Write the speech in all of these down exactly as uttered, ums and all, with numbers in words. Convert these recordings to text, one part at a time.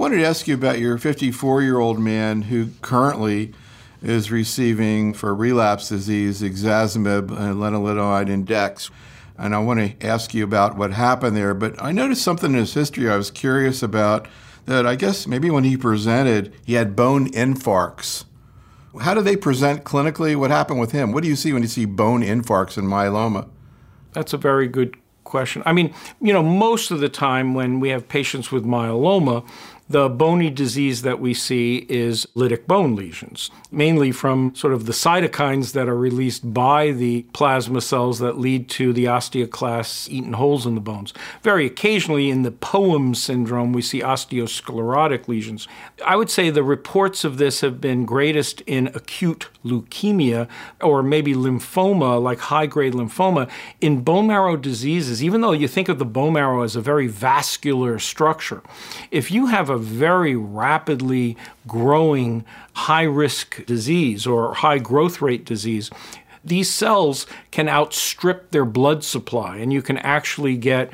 wanted to ask you about your fifty-four-year-old man who currently is receiving for relapse disease ixazomib and lenalidomide and dex. And I want to ask you about what happened there. But I noticed something in his history I was curious about that I guess maybe when he presented, he had bone infarcts. How do they present clinically? What happened with him? What do you see when you see bone infarcts in myeloma? That's a very good question. I mean, you know, most of the time when we have patients with myeloma, the bony disease that we see is lytic bone lesions, mainly from sort of the cytokines that are released by the plasma cells that lead to the osteoclasts eating holes in the bones. Very occasionally in the P O E M syndrome, we see osteosclerotic lesions. I would say the reports of this have been greatest in acute leukemia or maybe lymphoma, like high-grade lymphoma. In bone marrow diseases, even though you think of the bone marrow as a very vascular structure, if you have a very rapidly growing high-risk disease or high growth rate disease, these cells can outstrip their blood supply, and you can actually get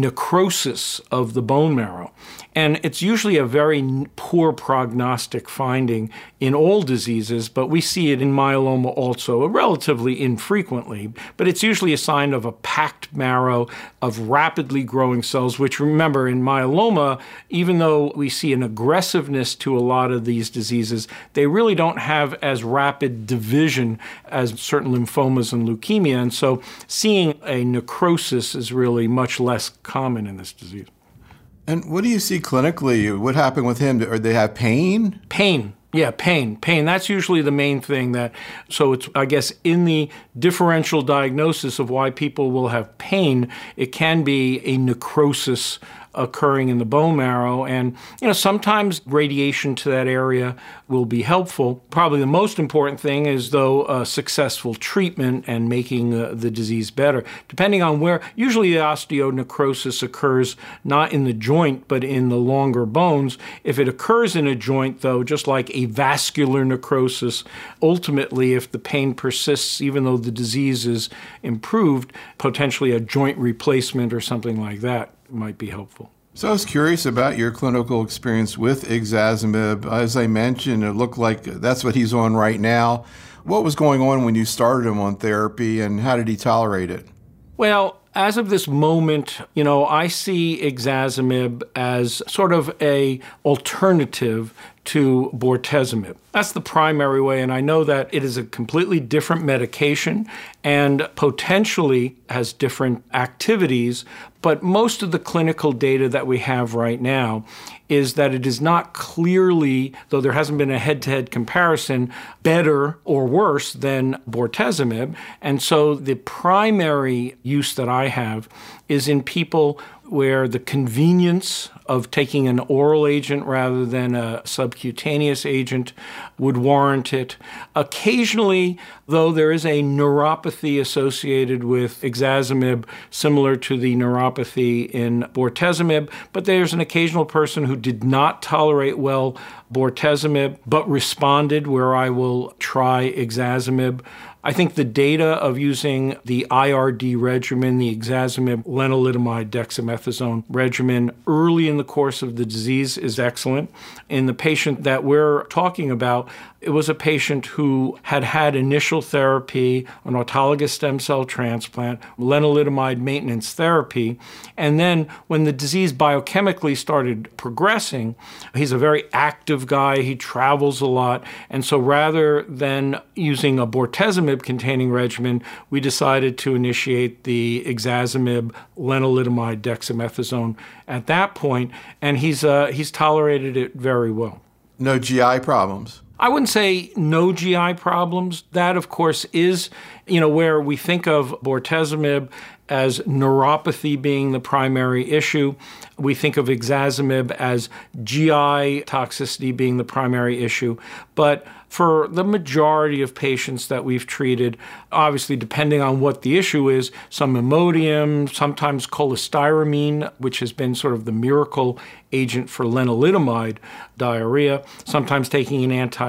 necrosis of the bone marrow. And it's usually a very poor prognostic finding in all diseases, but we see it in myeloma also, relatively infrequently. But it's usually a sign of a packed marrow of rapidly growing cells, which, remember, in myeloma, even though we see an aggressiveness to a lot of these diseases, they really don't have as rapid division as certain lymphomas and leukemia. And so seeing a necrosis is really much less common in this disease. And what do you see clinically? What happened with him? Or they have pain? Pain. Yeah, pain. Pain. That's usually the main thing that, so it's, I guess, in the differential diagnosis of why people will have pain, it can be a necrosis occurring in the bone marrow. And, you know, sometimes radiation to that area will be helpful. Probably the most important thing is, though, a successful treatment and making uh, the disease better. Depending on where, usually the osteonecrosis occurs not in the joint, but in the longer bones. If it occurs in a joint, though, just like a vascular necrosis, ultimately, if the pain persists, even though the disease is improved, potentially a joint replacement or something like that might be helpful. So I was curious about your clinical experience with ixazomib. As I mentioned, it looked like that's what he's on right now. What was going on when you started him on therapy, and how did he tolerate it? Well, as of this moment, you know, I see ixazomib as sort of a alternative to bortezomib. That's the primary way, and I know that it is a completely different medication and potentially has different activities, but most of the clinical data that we have right now is that it is not clearly, though there hasn't been a head-to-head comparison, better or worse than bortezomib. And so the primary use that I have is in people where the convenience of taking an oral agent rather than a subcutaneous agent would warrant it. Occasionally, though, there is a neuropathy associated with ixazomib, similar to the neuropathy in bortezomib, but there's an occasional person who did not tolerate well bortezomib, but responded, where I will try ixazomib. I think the data of using the I R D regimen, the ixazomib, lenalidomide, dexamethasone regimen early in the course of the disease is excellent. In the patient that we're talking about, it was a patient who had had initial therapy, an autologous stem cell transplant, lenalidomide maintenance therapy, and then when the disease biochemically started progressing, he's a very active guy, he travels a lot, and so rather than using a bortezomib-containing regimen, we decided to initiate the ixazomib, lenalidomide, dexamethasone at that point, and he's uh, he's tolerated it very well. No G I problems? I wouldn't say no G I problems. That, of course, is, you know, where we think of bortezomib as neuropathy being the primary issue. We think of ixazomib as G I toxicity being the primary issue. But for the majority of patients that we've treated, obviously depending on what the issue is, some Imodium, sometimes cholestyramine, which has been sort of the miracle agent for lenalidomide diarrhea, sometimes taking an anti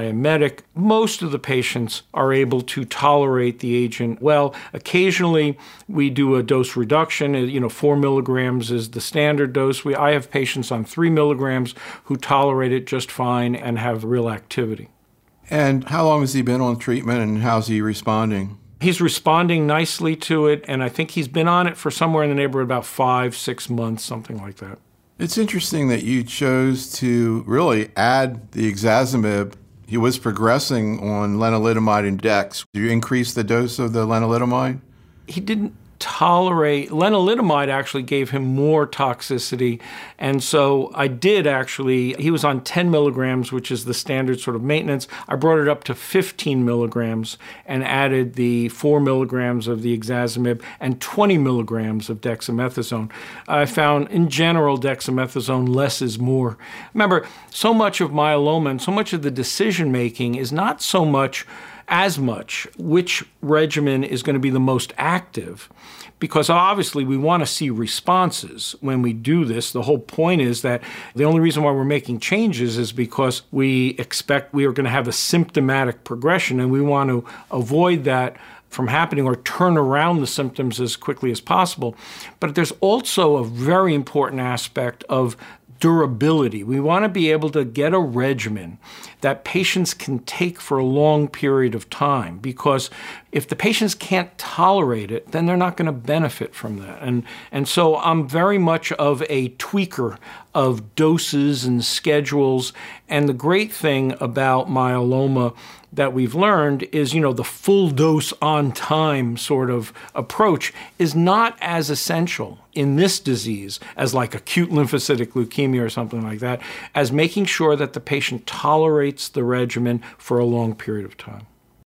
antiemetic. Most of the patients are able to tolerate the agent well. Occasionally, we do a dose reduction. You know, four milligrams is the standard dose. We, I have patients on three milligrams who tolerate it just fine and have real activity. And how long has he been on treatment, and how's he responding? He's responding nicely to it, and I think he's been on it for somewhere in the neighborhood about five, six months, something like that. It's interesting that you chose to really add the ixazomib. He was progressing on lenalidomide and dex. Did you increase the dose of the lenalidomide? He didn't tolerate, lenalidomide actually gave him more toxicity. And so I did actually, he was on ten milligrams, which is the standard sort of maintenance. I brought it up to fifteen milligrams and added the four milligrams of the ixazomib and twenty milligrams of dexamethasone. I found in general dexamethasone less is more. Remember, so much of myeloma and so much of the decision making is not so much as much which regimen is going to be the most active, because obviously we want to see responses when we do this. The whole point is that the only reason why we're making changes is because we expect we are going to have a symptomatic progression, and we want to avoid that from happening or turn around the symptoms as quickly as possible. But there's also a very important aspect of durability. We want to be able to get a regimen that patients can take for a long period of time, because if the patients can't tolerate it, then they're not going to benefit from that. And, and so I'm very much of a tweaker of doses and schedules. And the great thing about myeloma that we've learned is, you know, the full dose on time sort of approach is not as essential in this disease as like acute lymphocytic leukemia or something like that, as making sure that the patient tolerates the regimen for a long period of time.